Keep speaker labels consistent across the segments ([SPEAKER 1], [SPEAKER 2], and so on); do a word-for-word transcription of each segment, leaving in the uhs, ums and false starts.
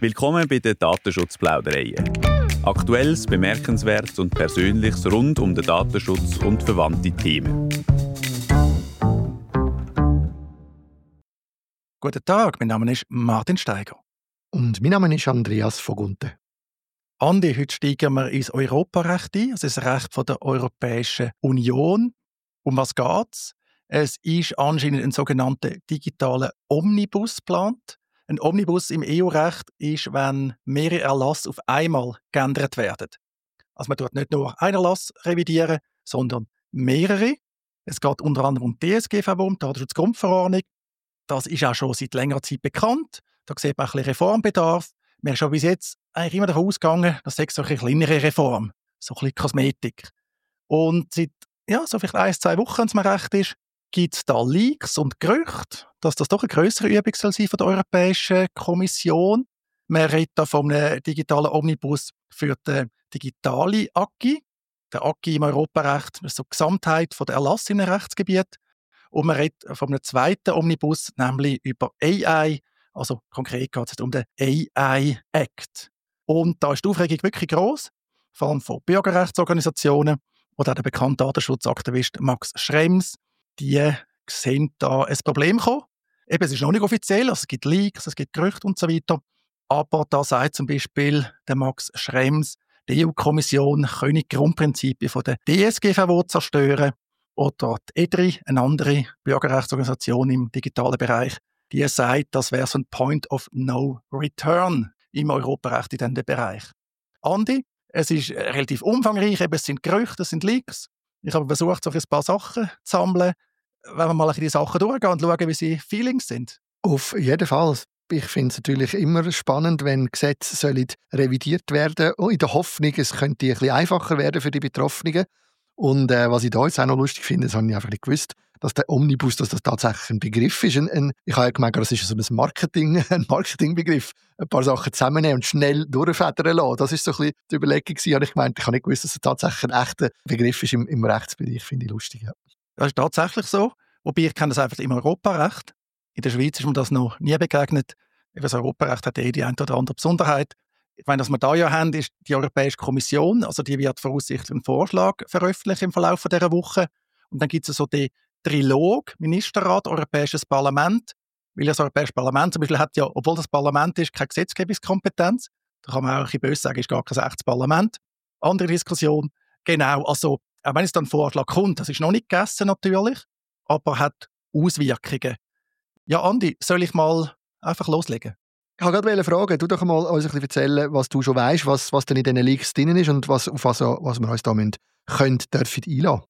[SPEAKER 1] Willkommen bei den Datenschutzplaudereien. Aktuelles, Bemerkenswertes und Persönliches rund um den Datenschutz und verwandte Themen.
[SPEAKER 2] Guten Tag, mein Name ist Martin Steiger.
[SPEAKER 3] Und mein Name ist Andreas Vogunte.
[SPEAKER 2] Andi, heute steigen wir ins Europarecht ein, also das Recht von der Europäischen Union. Um was geht's? Es ist anscheinend ein sogenannter digitaler Omnibus geplant. Ein Omnibus im E U-Recht ist, wenn mehrere Erlasse auf einmal geändert werden. Also man tut nicht nur einen Erlass revidieren, sondern mehrere. Es geht unter anderem um die D S G V O, um die Datenschutzgrundverordnung. Das ist auch schon seit längerer Zeit bekannt. Da sieht man ein bisschen Reformbedarf. Wir sind schon bis jetzt eigentlich immer davon ausgegangen, das sei so eine kleinere Reform, so ein bisschen Kosmetik. Und seit ja, so vielleicht ein, zwei Wochen, wenn es mir recht ist, gibt es da Leaks und Gerüchte, dass das doch eine grössere Übung soll sein von der Europäischen Kommission. Man redet da von einem digitalen Omnibus für die digitale A G I. Der A G I im Europarecht ist so die Gesamtheit der Erlasse in einem Rechtsgebiet. Und man redet von einem zweiten Omnibus, nämlich über A I. Also konkret geht es um den A I-Act. Und da ist die Aufregung wirklich gross, vor allem von Bürgerrechtsorganisationen oder auch der bekannte Datenschutzaktivist Max Schrems. Die sehen da ein Problem kommen. Eben, es ist noch nicht offiziell, also es gibt Leaks, es gibt Gerüchte und so weiter. Aber da sagt zum Beispiel der Max Schrems, die E U-Kommission könne die Grundprinzipien von der D S G V O zerstören. Oder die E D R I, eine andere Bürgerrechtsorganisation im digitalen Bereich, die sagt, das wäre so ein Point of No Return im Europarecht in diesem Bereich. Andi, es ist relativ umfangreich, eben, es sind Gerüchte, es sind Leaks. Ich habe versucht, so ein paar Sachen zu sammeln. Wenn wir mal ein bisschen die Sachen durchgehen und schauen, wie sie Feelings sind.
[SPEAKER 3] Auf jeden Fall. Ich finde es natürlich immer spannend, wenn Gesetze sollen revidiert werden sollen, in der Hoffnung, es könnte ein bisschen einfacher werden für die Betroffenen. Und äh, was ich da jetzt auch noch lustig finde, das habe ich einfach nicht gewusst, dass der Omnibus, dass das tatsächlich ein Begriff ist. Ein, ein, ich habe ja gemerkt, das ist so ein Marketing, ein Marketingbegriff. Ein paar Sachen zusammennehmen und schnell durchfedern lassen. Das ist so ein bisschen die Überlegung gewesen. Habe ich gemeint, ich habe nicht gewusst, dass es tatsächlich ein echter Begriff ist im, im Rechtsbereich. Finde ich lustig. Ja.
[SPEAKER 2] Das ist tatsächlich so. Wobei ich kenne das einfach im Europarecht. In der Schweiz ist mir das noch nie begegnet. Das Europarecht hat eh die eine oder andere Besonderheit. Ich meine, was wir da ja haben, ist die Europäische Kommission. Also die wird voraussichtlich einen Vorschlag veröffentlichen im Verlauf dieser Woche. Und dann gibt es so den Trilog, Ministerrat, Europäisches Parlament. Weil das Europäische Parlament zum Beispiel hat ja, obwohl das Parlament ist, keine Gesetzgebungskompetenz. Da kann man auch ein bisschen böse sagen, ist gar kein echtes Parlament. Andere Diskussion. Genau, also auch wenn es dann ein Vorschlag kommt, das ist noch nicht gegessen natürlich, aber hat Auswirkungen. Ja, Andi, soll ich mal einfach loslegen?
[SPEAKER 3] Ich wollte gerade fragen, du doch mal uns ein bisschen erzählen, was du schon weißt, was, was denn in diesen Leaks drin ist und was, auf was, was wir uns da müssen, können, dürfen einlassen.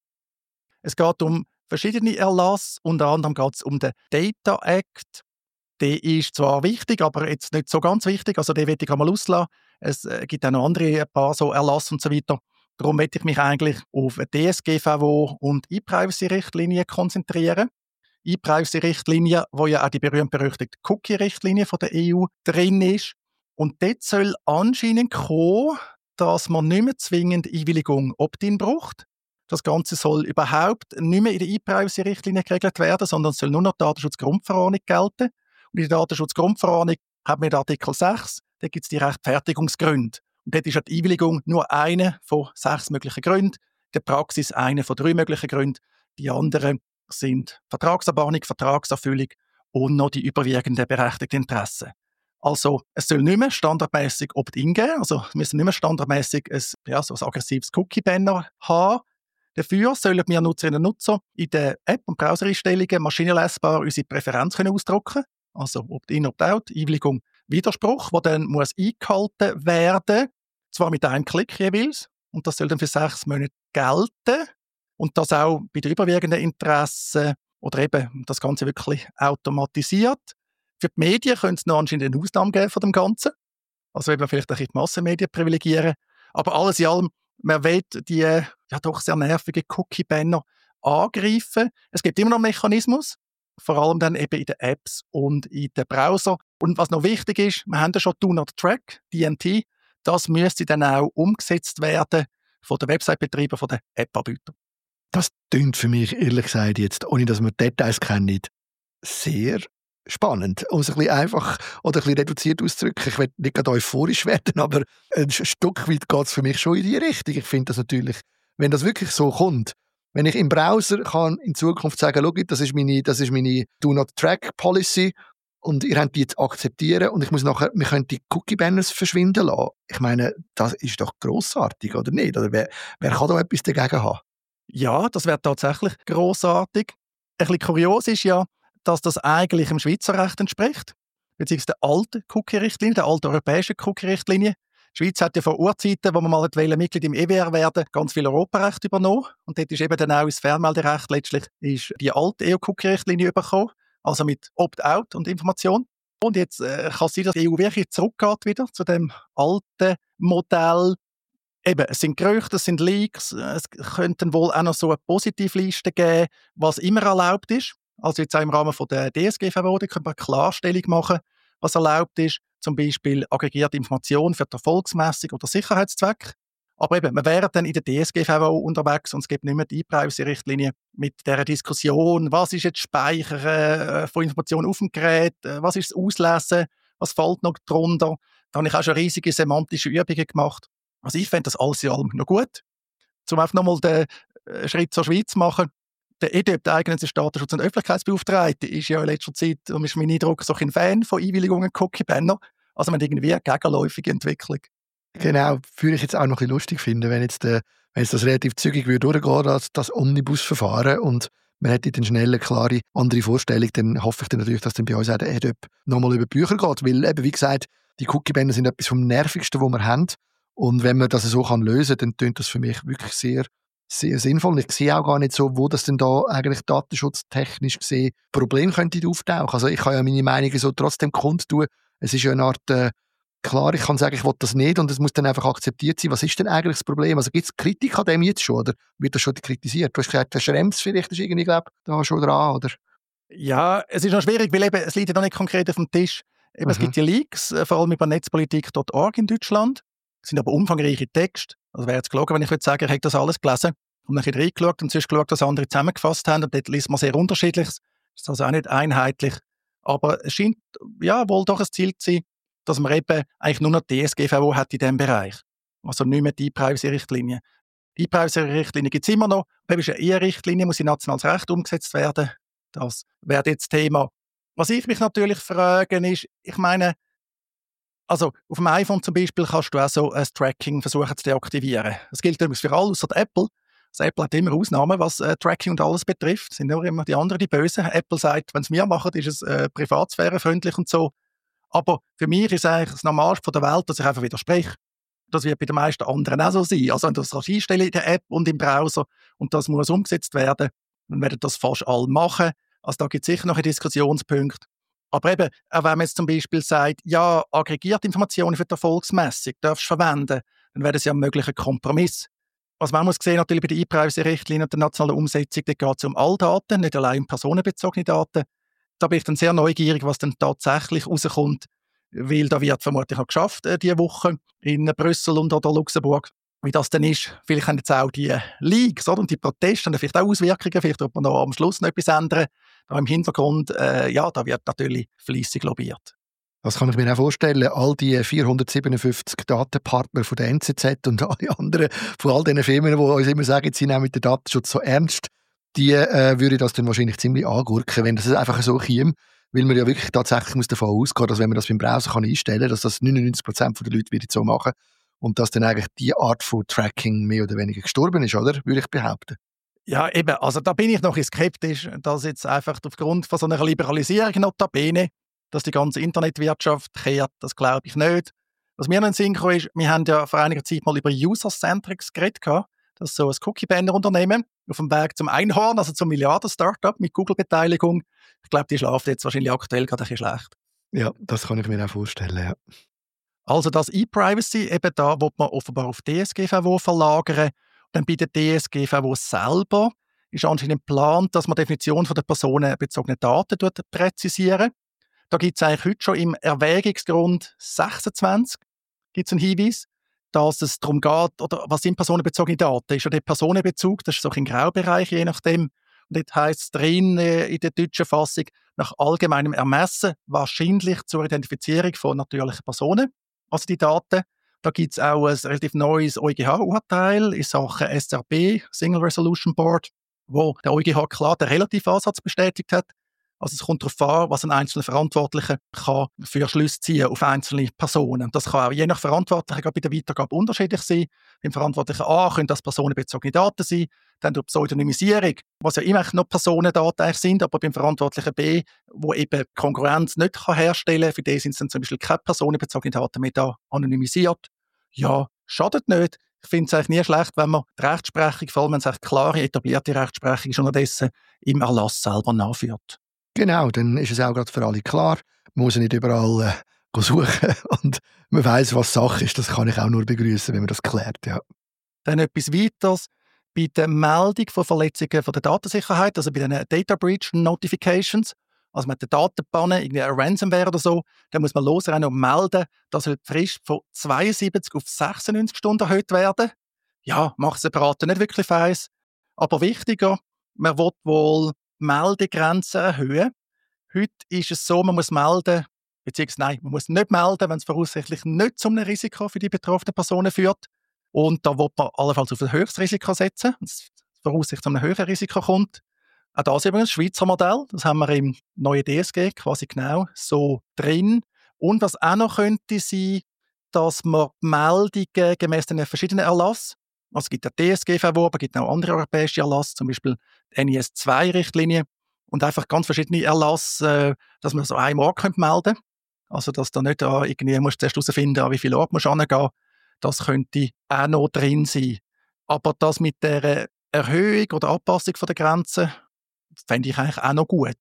[SPEAKER 2] Es geht um verschiedene Erlasse, unter anderem geht es um den Data Act. Der ist zwar wichtig, aber jetzt nicht so ganz wichtig, also den will ich einmal auslassen. Es gibt auch noch andere, ein paar so Erlasse und so weiter. Darum möchte ich mich eigentlich auf D S G V O und E-Privacy-Richtlinien konzentrieren. E-Privacy-Richtlinie, wo ja auch die berühmt-berüchtigte Cookie-Richtlinie von der E U drin ist. Und dort soll anscheinend kommen, dass man nicht mehr zwingend Einwilligung Opt-in braucht. Das Ganze soll überhaupt nicht mehr in der E-Privacy-Richtlinie geregelt werden, sondern es soll nur noch die Datenschutzgrundverordnung gelten. Und in der Datenschutzgrundverordnung haben wir in Artikel sechs, da gibt es die Rechtfertigungsgründe. Und dort ist die Einwilligung nur eine von sechs möglichen Gründen, in der Praxis eine von drei möglichen Gründen. Die anderen sind Vertragsabmahnung, Vertragserfüllung und noch die überwiegenden berechtigten Interessen. Also es soll nicht mehr standardmäßig Opt-in geben, also wir müssen nicht mehr standardmäßig ein, ja, so ein aggressives Cookie-Banner haben. Dafür sollen wir Nutzerinnen und Nutzer in den App- und Browsereinstellungen maschinenlesbar unsere Präferenz können ausdrucken. Also Opt-in, Opt-out, Einwilligung, Widerspruch, der dann muss eingehalten werden, zwar mit einem Klick jeweils, und das soll dann für sechs Monate gelten. Und das auch bei den überwiegenden Interessen oder eben das Ganze wirklich automatisiert. Für die Medien könnte es noch anscheinend eine Ausnahme geben von dem Ganzen. Also eben vielleicht auch die Massenmedien privilegieren. Aber alles in allem, man will die ja doch sehr nervigen Cookie-Banner angreifen. Es gibt immer noch einen Mechanismus, vor allem dann eben in den Apps und in den Browser. Und was noch wichtig ist, wir haben ja schon Do Not Track, D N T. Das müsste dann auch umgesetzt werden von den Website-Betreibern, von den App-Anbietern.
[SPEAKER 3] Das klingt für mich, ehrlich gesagt, jetzt, ohne dass wir Details kennen, sehr spannend. Um es ein bisschen einfach oder ein bisschen reduziert auszudrücken. Ich will nicht gerade euphorisch werden, aber ein Stück weit geht es für mich schon in die Richtung. Ich finde das natürlich, wenn das wirklich so kommt, wenn ich im Browser kann in Zukunft sagen, schau, das ist meine, das ist meine Do-Not-Track-Policy und ihr habt die jetzt akzeptieren und ich muss nachher, wir können die Cookie-Banners verschwinden lassen. Ich meine, das ist doch grossartig, oder nicht? Oder wer, wer kann da etwas dagegen haben?
[SPEAKER 2] Ja, das wäre tatsächlich grossartig. Ein bisschen kurios ist ja, dass das eigentlich dem Schweizer Recht entspricht, beziehungsweise der alten Cookie-Richtlinie, der alten europäischen Cookie-Richtlinie. Die Schweiz hat ja vor Urzeiten, wo man mal Mitglied im E W R werden, ganz viel Europarecht übernommen. Und dort ist eben dann auch das Fernmelderecht letztlich ist die alte E U-Cookie-Richtlinie übergekommen, also mit Opt-out und Information. Und jetzt äh, kann es sein, dass die E U wirklich zurückgeht wieder zu dem alten Modell. Eben, es sind Gerüchte, es sind Leaks, es könnten wohl auch noch so eine Positivliste geben, was immer erlaubt ist. Also jetzt auch im Rahmen von der D S G V O, da können wir eine Klarstellung machen, was erlaubt ist, zum Beispiel aggregierte Informationen für die Erfolgsmessung oder Sicherheitszweck. Aber eben, wir wären dann in der D S G V O unterwegs und es gibt nicht mehr die E-Privacy-Richtlinie mit dieser Diskussion, was ist jetzt Speichern äh, von Informationen auf dem Gerät, äh, was ist das Auslesen, was fällt noch drunter. Da habe ich auch schon riesige semantische Übungen gemacht. Also ich fände das alles in allem noch gut. Um einfach nochmal den äh, Schritt zur Schweiz zu machen. Der E D E P, der eigene Datenschutz- und Öffentlichkeitsbeauftragte, ist ja in letzter Zeit, und ist mein Eindruck, so ein Fan von Einwilligungen Cookie-Banner. Also man hat irgendwie eine gegenläufige Entwicklung.
[SPEAKER 3] Genau, würde ich jetzt auch noch ein bisschen lustig finden, wenn jetzt, äh, wenn jetzt das relativ zügig würde durchgehen, das, das Omnibusverfahren und man hätte dann schnell eine klare andere Vorstellung, dann hoffe ich dann natürlich, dass dann bei uns auch der E D E P nochmal über die Bücher geht, weil eben, wie gesagt, die Cookie-Banner sind etwas vom Nervigsten, was wir haben und wenn man das so kann lösen kann, dann tönt das für mich wirklich sehr, sehr sinnvoll. Ich sehe auch gar nicht so, wo das denn da eigentlich datenschutztechnisch gesehen Problem könnte auftauchen. Also ich kann ja meine Meinung so trotzdem kundtun. Es ist ja eine Art, äh, klar, ich kann sagen, ich will das nicht und es muss dann einfach akzeptiert sein. Was ist denn eigentlich das Problem? Also gibt es Kritik an dem jetzt schon oder wird das schon kritisiert? Du hast gesagt, der Schrems vielleicht ist irgendwie, glaube ich, da schon dran, oder?
[SPEAKER 2] Ja, es ist noch schwierig, weil eben, es liegt ja noch nicht konkret auf dem Tisch. Eben, mhm. Es gibt ja Leaks, äh, vor allem über netzpolitik punkt org in Deutschland. Es sind aber umfangreiche Texte. Also wäre jetzt gelogen, wenn ich würde sagen, ich habe das alles gelesen und dann reingeschaut und sonst geschaut, was andere zusammengefasst haben. Und dort liest man sehr Unterschiedliches. Das ist also auch nicht einheitlich. Aber es scheint ja wohl doch ein Ziel zu sein, dass man eben eigentlich nur noch die D S G V O hat in diesem Bereich. Also nicht mehr die E-Privacy-Richtlinie. Die E-Privacy-Richtlinie gibt es immer noch. Aber es ist eine E-Richtlinie, muss in nationales Recht umgesetzt werden. Das wäre jetzt Thema. Was ich mich natürlich frage, ist, ich meine, also auf dem iPhone zum Beispiel kannst du auch so ein Tracking versuchen zu deaktivieren. Das gilt übrigens für alle, außer Apple. Also Apple hat immer Ausnahmen, was äh, Tracking und alles betrifft. Es sind nur immer die anderen, die Bösen. Apple sagt, wenn es wir machen, ist es äh, privatsphärefreundlich und so. Aber für mich ist eigentlich das Normalste der Welt, dass ich einfach widerspreche. Das wird bei den meisten anderen auch so sein. Also wenn du das einstellen in der App und im Browser und das muss umgesetzt werden, dann werden das fast alle machen. Also da gibt es sicher noch einen Diskussionspunkt. Aber eben, auch wenn man jetzt zum Beispiel sagt, ja, aggregierte Informationen für die Erfolgsmessung darfst du verwenden, dann wäre das ja ein möglicher Kompromiss. Was man muss sehen, natürlich bei der E-Privacy-Richtlinie und der nationalen Umsetzung, da geht es um alle Daten, nicht allein um personenbezogene Daten. Da bin ich dann sehr neugierig, was dann tatsächlich rauskommt, weil da wird vermutlich noch geschafft äh, diese Woche in Brüssel und oder Luxemburg. Wie das dann ist, vielleicht haben jetzt auch die Leaks oder, und die Proteste haben vielleicht auch Auswirkungen, vielleicht wird man noch am Schluss noch etwas ändern. Da im Hintergrund, äh, ja, da wird natürlich fleissig lobbyiert.
[SPEAKER 3] Das kann ich mir auch vorstellen. All die vierhundertsiebenundfünfzig Datenpartner von der N Z Z und alle anderen, von all diesen Firmen, die uns immer sagen, sie nehmen mit dem Datenschutz so ernst, die äh, würde das dann wahrscheinlich ziemlich angurken, wenn das einfach so käme. Weil man ja wirklich tatsächlich muss davon ausgehen, dass wenn man das beim Browser kann einstellen kann, dass das neunundneunzig Prozent der Leute wieder so machen und dass dann eigentlich die Art von Tracking mehr oder weniger gestorben ist, oder? Würde ich behaupten.
[SPEAKER 2] Ja, eben. Also da bin ich noch ein skeptisch, dass jetzt einfach aufgrund von so einer Liberalisierung notabene, dass die ganze Internetwirtschaft kehrt, das glaube ich nicht. Was mir noch in den Sinn kam, ist, wir haben ja vor einiger Zeit mal über User-Centrics geredet. Das ist so ein Cookie-Banner-Unternehmen auf dem Weg zum Einhorn, also zum Milliarden-Startup mit Google-Beteiligung. Ich glaube, die schlafen jetzt wahrscheinlich aktuell gerade ein bisschen schlecht.
[SPEAKER 3] Ja, das kann ich mir auch vorstellen, ja.
[SPEAKER 2] Also das E-Privacy, eben da will man offenbar auf D S G V O verlagern. Dann bei der D S G V O selber ist anscheinend geplant, dass man die Definition von der personenbezogenen Daten präzisieren. Da gibt es eigentlich heute schon im Erwägungsgrund sechsundzwanzig gibt's einen Hinweis, dass es darum geht, oder was sind personenbezogene Daten? Ist ja der Personenbezug, das ist so ein Graubereich, je nachdem. Und Dort heisst es drin äh, in der deutschen Fassung, nach allgemeinem Ermessen wahrscheinlich zur Identifizierung von natürlichen Personen. Also die Daten. Da gibt es auch ein relativ neues O E G H-Urteil in Sachen S R B, Single Resolution Board, wo der O E G H klar den Relativansatz bestätigt hat. Also es kommt darauf an, was ein einzelner Verantwortlicher kann für Schlüsse ziehen auf einzelne Personen. Das kann auch je nach Verantwortlicher bei der Weitergabe unterschiedlich sein. Beim Verantwortlichen A können das personenbezogene Daten sein, dann durch Pseudonymisierung, was ja immer noch Personendaten eigentlich sind, aber beim Verantwortlichen B, wo eben Konkurrenz nicht kann herstellen kann, für den sind es dann zum Beispiel keine personenbezogene Daten mehr da anonymisiert. Ja, schadet nicht. Ich finde es eigentlich nie schlecht, wenn man die Rechtsprechung, vor allem wenn es echt klare, etablierte Rechtsprechung ist, unterdessen im Erlass selber nachführt.
[SPEAKER 3] Genau, dann ist es auch gerade für alle klar. Man muss ja nicht überall äh, suchen und man weiss, was Sache ist. Das kann ich auch nur begrüßen, wenn man das klärt. Ja.
[SPEAKER 2] Dann etwas weiteres. Bei der Meldung von Verletzungen von der Datensicherheit, also bei den Data Breach Notifications, also man hat eine Datenpanne, irgendwie eine Ransomware oder so, dann muss man losrennen und melden, dass die Frist von zweiundsiebzig auf sechsundneunzig Stunden erhöht werden. Ja, macht es den Berater nicht wirklich weiss. Aber wichtiger, man will wohl Meldegrenzen erhöhen. Heute ist es so, man muss melden, beziehungsweise nein, man muss nicht melden, wenn es voraussichtlich nicht zu einem Risiko für die betroffenen Personen führt. Und da will man allenfalls auf ein höheres Risiko setzen, wenn es voraussichtlich zu einem höheren Risiko kommt. Auch das ist übrigens das Schweizer Modell. Das haben wir im neuen D S G quasi genau so drin. Und was auch noch könnte sein, dass man Meldungen gemäss den verschiedenen Erlass, also es gibt ja D S G V, aber es gibt auch andere europäische Erlasse, zum Beispiel die N I S zwei Richtlinie und einfach ganz verschiedene Erlasse, dass man so einmal melden könnte. Also dass da nicht ah, irgendwie musst du zuerst herausfinden, an wie viel Ort musst du hingehen. Das könnte auch noch drin sein. Aber das mit der Erhöhung oder Anpassung der Grenzen fände ich eigentlich auch noch gut.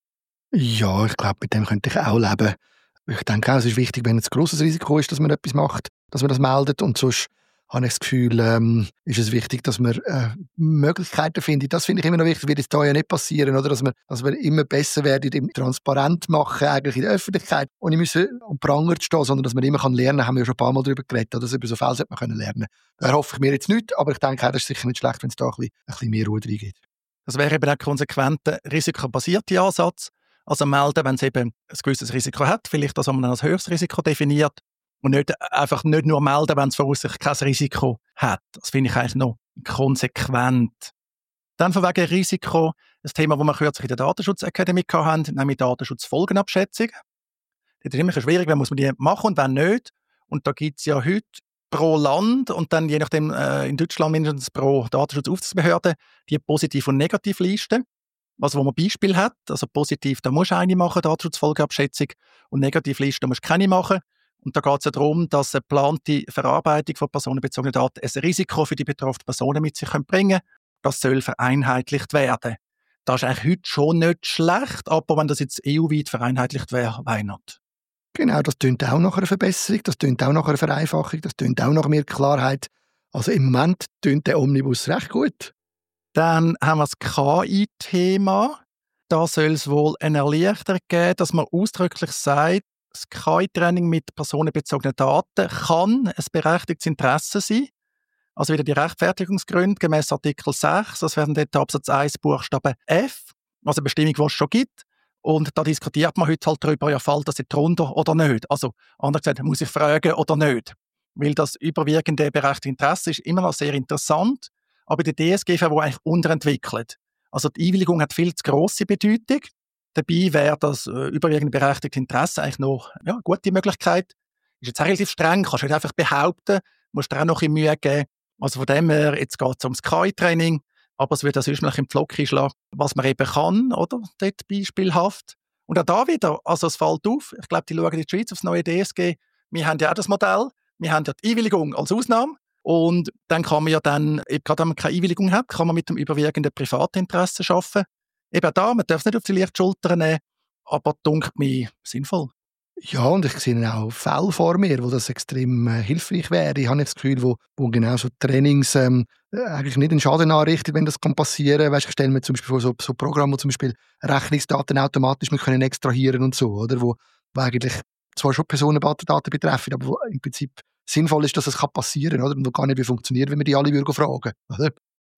[SPEAKER 3] Ja, ich glaube, mit dem könnte ich auch leben. Ich denke auch, es ist wichtig, wenn es ein grosses Risiko ist, dass man etwas macht, dass man das meldet. Und sonst habe ich das Gefühl, ähm, ist es wichtig, dass man äh, Möglichkeiten findet. Das finde ich immer noch wichtig, wird jetzt da ja nicht passieren, oder? Dass man, dass wir immer besser werden im transparent machen, eigentlich in der Öffentlichkeit, und nicht müssen am Pranger zu stehen, sondern dass man immer kann lernen kann, haben wir ja schon ein paar Mal darüber geredet, oder? Über so Fälle sollte man können lernen. Da erhoffe ich mir jetzt nicht, aber ich denke auch, das ist sicher nicht schlecht, wenn es da ein bisschen, ein bisschen mehr Ruhe reingeht.
[SPEAKER 2] Das wäre eben auch ein konsequenter, risikobasierter Ansatz. Also melden, wenn es eben ein gewisses Risiko hat, vielleicht das man als höchstes Risiko definiert und nicht einfach nicht nur melden, wenn es voraussichtlich kein Risiko hat. Das finde ich eigentlich noch konsequent. Dann von wegen Risiko, das Thema, das wir kürzlich in der Datenschutzakademie hatten, nämlich Datenschutzfolgenabschätzung. Das ist immer schwierig, wann muss man die machen und wann nicht. Und da gibt es ja heute pro Land und dann je nachdem äh, in Deutschland mindestens pro Datenschutzaufsichtsbehörde die Positiv- und Negativliste. Also wo man Beispiel hat, also positiv, da musst du eine machen, Datenschutzfolgeabschätzung, und Negativliste, da musst du keine machen. Und da geht es ja darum, dass eine geplante Verarbeitung von personenbezogenen Daten ein Risiko für die betroffenen Personen mit sich bringen können. Das soll vereinheitlicht werden. Das ist eigentlich heute schon nicht schlecht, aber wenn das jetzt E U-weit vereinheitlicht wäre, why not?
[SPEAKER 3] Genau, das tönt auch nach einer Verbesserung, das tönt auch nach einer Vereinfachung, das tönt auch nach mehr Klarheit. Also im Moment tönt der Omnibus recht gut.
[SPEAKER 2] Dann haben wir das K I-Thema. Da soll es wohl eine Erleichterung geben, dass man ausdrücklich sagt, das K I-Training mit personenbezogenen Daten kann ein berechtigtes Interesse sein. Also wieder die Rechtfertigungsgründe gemäss Artikel sechs, das wären dort Absatz eins Buchstabe F, also eine Bestimmung, die es schon gibt. Und da diskutiert man heute halt darüber, ja, fällt das jetzt runter oder nicht. Also anders gesagt, muss ich fragen oder nicht. Weil das überwiegende berechtigte Interesse ist immer noch sehr interessant, aber der D S G V eigentlich unterentwickelt. Also die Einwilligung hat viel zu grosse Bedeutung. Dabei wäre das äh, überwiegend berechtigte Interesse eigentlich noch ja, eine gute Möglichkeit. Ist jetzt auch relativ streng, kannst du nicht einfach behaupten, musst dir auch noch ein bisschen Mühe geben. Also von dem her, jetzt geht es ums K I-Training, aber es wird auch sonst noch im Pflock einschlagen, was man eben kann, oder? Dort beispielhaft. Und auch da wieder, also es fällt auf, ich glaube, die schauen in die Schweiz aufs neue D S G, wir haben ja auch das Modell, wir haben ja die Einwilligung als Ausnahme. Und dann kann man ja dann, gerade wenn man keine Einwilligung hat, kann man mit dem überwiegenden Privatinteresse arbeiten. Eben da, man darf es nicht auf die leichte Schulter nehmen, aber dunkt mir sinnvoll.
[SPEAKER 3] Ja, und ich sehe auch Fälle vor mir, wo das extrem äh, hilfreich wäre. Ich habe jetzt das Gefühl, wo, wo genau so Trainings ähm, eigentlich nicht einen Schaden anrichten, wenn das kann passieren. Weißt, ich stelle mir zum Beispiel vor so, so Programme, wo zum Beispiel Rechnungsdaten automatisch mit können extrahieren und so, oder? Wo, wo eigentlich zwar schon Personendaten betreffen, aber wo im Prinzip sinnvoll ist, dass es das passieren kann, oder? Und wo gar nicht wie funktioniert, wenn wir die alle fragen, oder?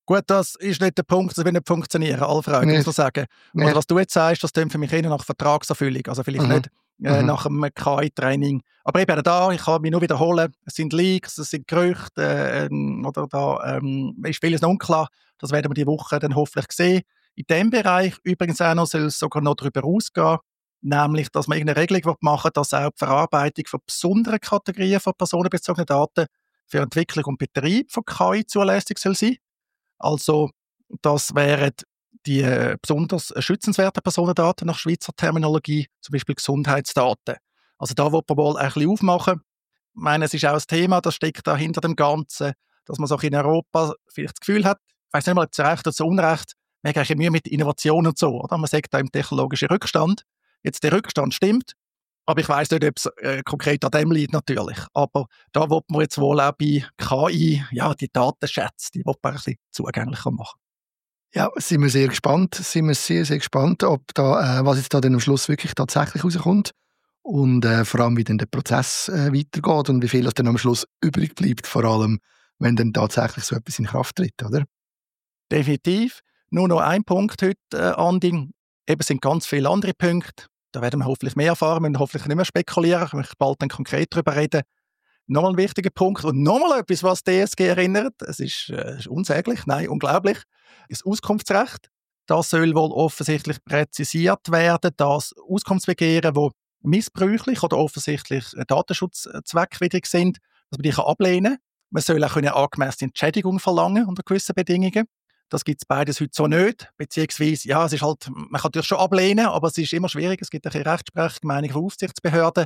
[SPEAKER 2] Gut, das ist nicht der Punkt, das wird nicht funktionieren, alle Fragen,
[SPEAKER 3] Nee.
[SPEAKER 2] muss man sagen.
[SPEAKER 3] Nee.
[SPEAKER 2] Oder was du jetzt sagst, das klingt für mich eher nach Vertragserfüllung, also vielleicht
[SPEAKER 3] Mhm.
[SPEAKER 2] nicht äh,
[SPEAKER 3] Mhm.
[SPEAKER 2] nach einem K I-Training. Aber eben auch da, ich kann mich nur wiederholen, es sind Leaks, es sind Gerüchte, äh, ähm, oder da ähm, ist vieles noch unklar. Das werden wir die Woche dann hoffentlich sehen. In diesem Bereich übrigens auch noch soll es sogar noch darüber ausgehen, nämlich, dass man irgendeine Regelung machen will, dass auch die Verarbeitung von besonderen Kategorien von personenbezogenen Daten für Entwicklung und Betrieb von K I zulässig soll sein. Also, das wären die äh, besonders schützenswerten Personendaten nach Schweizer Terminologie, zum Beispiel Gesundheitsdaten. Also da will man wohl ein bisschen aufmachen. Ich meine, es ist auch ein Thema, das steckt da hinter dem Ganzen, dass man so in Europa vielleicht das Gefühl hat, ich weiss nicht mal, ob zu Recht oder zu Unrecht, man hat eigentlich Mühe mit Innovation und so. Oder? Man sagt da im technologischen Rückstand. Jetzt der Rückstand stimmt, aber ich weiss nicht, ob es äh, konkret an dem liegt natürlich. Aber da will man jetzt wohl auch bei K I, ja, die Datenschätze, die will man ein bisschen zugänglicher machen.
[SPEAKER 3] Ja, sind wir sehr gespannt, sind wir sehr, sehr gespannt, ob da, äh, was jetzt da dann am Schluss wirklich tatsächlich rauskommt und äh, vor allem, wie dann der Prozess äh, weitergeht und wie viel das dann am Schluss übrig bleibt, vor allem, wenn dann tatsächlich so etwas in Kraft tritt, oder?
[SPEAKER 2] Definitiv. Nur noch ein Punkt heute, äh, Andi. Eben sind ganz viele andere Punkte. Da werden wir hoffentlich mehr erfahren, wir müssen hoffentlich nicht mehr spekulieren, ich möchte bald dann konkret darüber reden. Nochmal ein wichtiger Punkt und nochmal etwas, was D S G erinnert. Es ist, äh, ist unsäglich, nein, unglaublich. Das Auskunftsrecht, das soll wohl offensichtlich präzisiert werden, dass Auskunftsbegehren, die missbräuchlich oder offensichtlich datenschutzweckwidrig sind, dass man die kann ablehnen kann. Man soll auch eine angemessene Entschädigung verlangen unter gewissen Bedingungen. Das gibt es beides heute so nicht. Beziehungsweise, ja, es ist halt, man kann natürlich schon ablehnen, aber es ist immer schwierig. Es gibt eine Rechtsprechung, Meinung von Aufsichtsbehörden.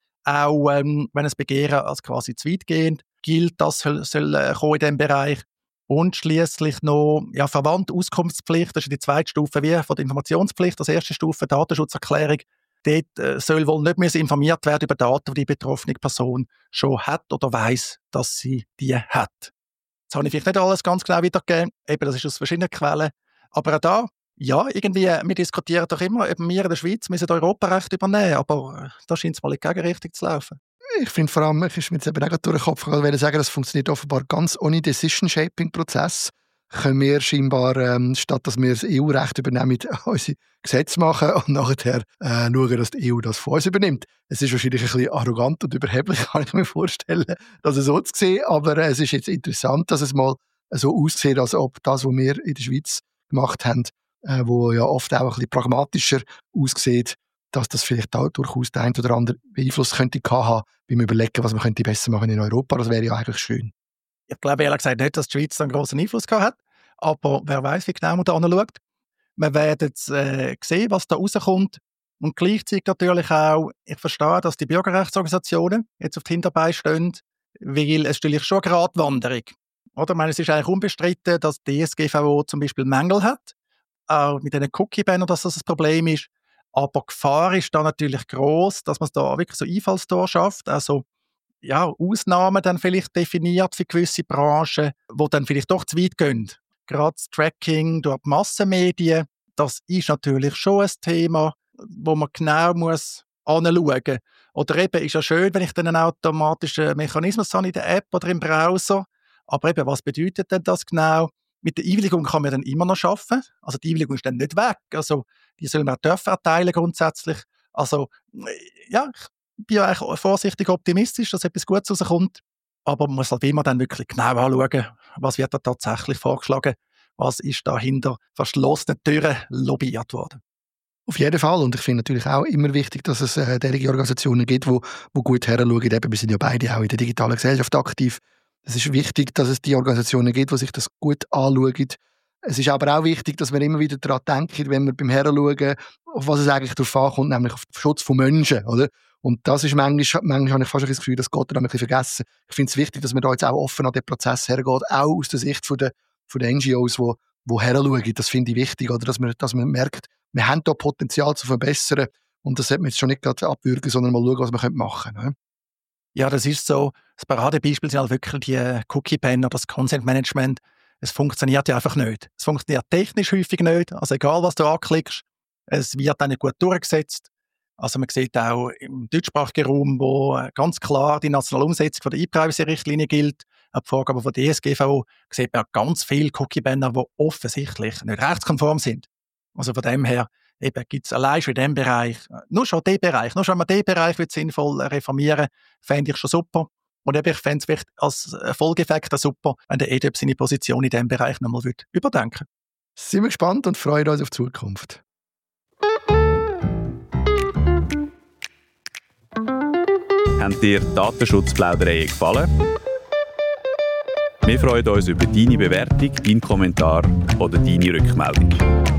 [SPEAKER 2] Auch ähm, wenn ein Begehren als quasi zu weitgehend gilt, das soll, soll äh, kommen in diesem Bereich. Und schliesslich noch ja, verwandte Auskunftspflicht, das ist die zweite Stufe wie von der Informationspflicht, das erste Stufe Datenschutzerklärung. Dort äh, soll wohl nicht mehr informiert werden über Daten, die die betroffene Person schon hat oder weiss, dass sie die hat. Jetzt habe ich vielleicht nicht alles ganz genau wiedergegeben, eben das ist aus verschiedenen Quellen. Aber auch da, ja, irgendwie, wir diskutieren doch immer, ob wir in der Schweiz müssen Europarecht übernehmen, aber äh, da scheint es mal in die Gegenrichtung zu laufen.
[SPEAKER 3] Ich finde vor allem, ich ist mir jetzt eben auch gerade durch den Kopf gegangen, weil sagen, das funktioniert offenbar ganz ohne Decision-Shaping-Prozess. Können wir scheinbar, ähm, statt dass wir das E U-Recht übernehmen, unsere Gesetze machen und nachher äh, schauen, dass die E U das von uns übernimmt. Es ist wahrscheinlich ein bisschen arrogant und überheblich, kann ich mir vorstellen, das so zu sehen, aber äh, es ist jetzt interessant, dass es mal so aussieht, als ob das, was wir in der Schweiz gemacht haben, äh, wo ja oft auch ein bisschen pragmatischer aussieht, dass das vielleicht auch durchaus der ein oder andere Einfluss könnte haben, beim Überlegen, was man könnte besser machen in Europa. Das wäre ja eigentlich schön.
[SPEAKER 2] Ich glaube ehrlich gesagt nicht, dass die Schweiz einen grossen Einfluss gehabt hat, aber wer weiß, wie genau man da anschaut. Wir werden äh, sehen, was da rauskommt. Und gleichzeitig natürlich auch, ich verstehe, dass die Bürgerrechtsorganisationen jetzt auf die Hinterbeine stehen, weil es natürlich schon eine Gratwanderung. Oder? Ich meine, es ist eigentlich unbestritten, dass die D S G V O zum Beispiel Mängel hat, auch mit diesen Cookie-Bannern, dass das ein Problem ist. Aber die Gefahr ist da natürlich gross, dass man da wirklich so Einfallstor schafft, also ja, Ausnahmen dann vielleicht definiert für gewisse Branchen, die dann vielleicht doch zu weit gehen. Gerade das Tracking durch die Massenmedien, das ist natürlich schon ein Thema, wo man genau muss anschauen muss. Oder eben, ist ja schön, wenn ich dann einen automatischen Mechanismus habe in der App oder im Browser, aber eben, was bedeutet denn das genau? Mit der Einwilligung kann man dann immer noch arbeiten. Also die Einwilligung ist dann nicht weg. Also die soll man dürfen erteilen grundsätzlich. Also ja, ich bin ja eigentlich vorsichtig optimistisch, dass etwas Gutes rauskommt. Aber man muss halt immer dann wirklich genau anschauen, was wird da tatsächlich vorgeschlagen, was ist da hinter verschlossenen Türen lobbyiert worden.
[SPEAKER 3] Auf jeden Fall. Und ich finde natürlich auch immer wichtig, dass es äh, derige Organisationen gibt, die wo, wo gut heranschauen. Eben, wir sind ja beide auch in der digitalen Gesellschaft aktiv. Es ist wichtig, dass es die Organisationen gibt, die sich das gut anschauen. Es ist aber auch wichtig, dass wir immer wieder daran denken, wenn wir beim Heranschauen, auf was es eigentlich darauf ankommt, nämlich auf den Schutz von Menschen. Oder? Und das ist manchmal, manchmal habe ich fast das Gefühl, das geht dann ein bisschen vergessen. Ich finde es wichtig, dass man da jetzt auch offen an den Prozess hergeht, auch aus der Sicht von der, von der N G Os, die wo heranschauen. Das finde ich wichtig, oder? Dass man, dass man merkt, wir haben da Potenzial zu verbessern und das sollte man jetzt schon nicht gerade abwürgen, sondern mal schauen, was man machen könnte.
[SPEAKER 2] Ja, das ist so. Das Paradebeispiel sind halt wirklich die Cookie-Banner, das Consent-Management. Es funktioniert ja einfach nicht. Es funktioniert technisch häufig nicht. Also egal, was du anklickst, es wird dann nicht gut durchgesetzt. Also man sieht auch im deutschsprachigen Raum, wo ganz klar die nationale Umsetzung von der E-Privacy-Richtlinie gilt, An die Vorgaben von der D S G V O sieht man ganz viele Cookie-Banner, die offensichtlich nicht rechtskonform sind. Also von dem her gibt es allein schon in diesem Bereich, nur schon den Bereich, nur schon mal den Bereich wird sinnvoll reformieren, fände ich schon super. Und ich fände es als Folgeeffekt super, wenn der E D U B seine Position in diesem Bereich nochmal überdenken würde.
[SPEAKER 3] Sind wir gespannt und freuen uns auf die Zukunft.
[SPEAKER 1] Haben dir Datenschutzplaudereien gefallen? Wir freuen uns über deine Bewertung, deinen Kommentar oder deine Rückmeldung.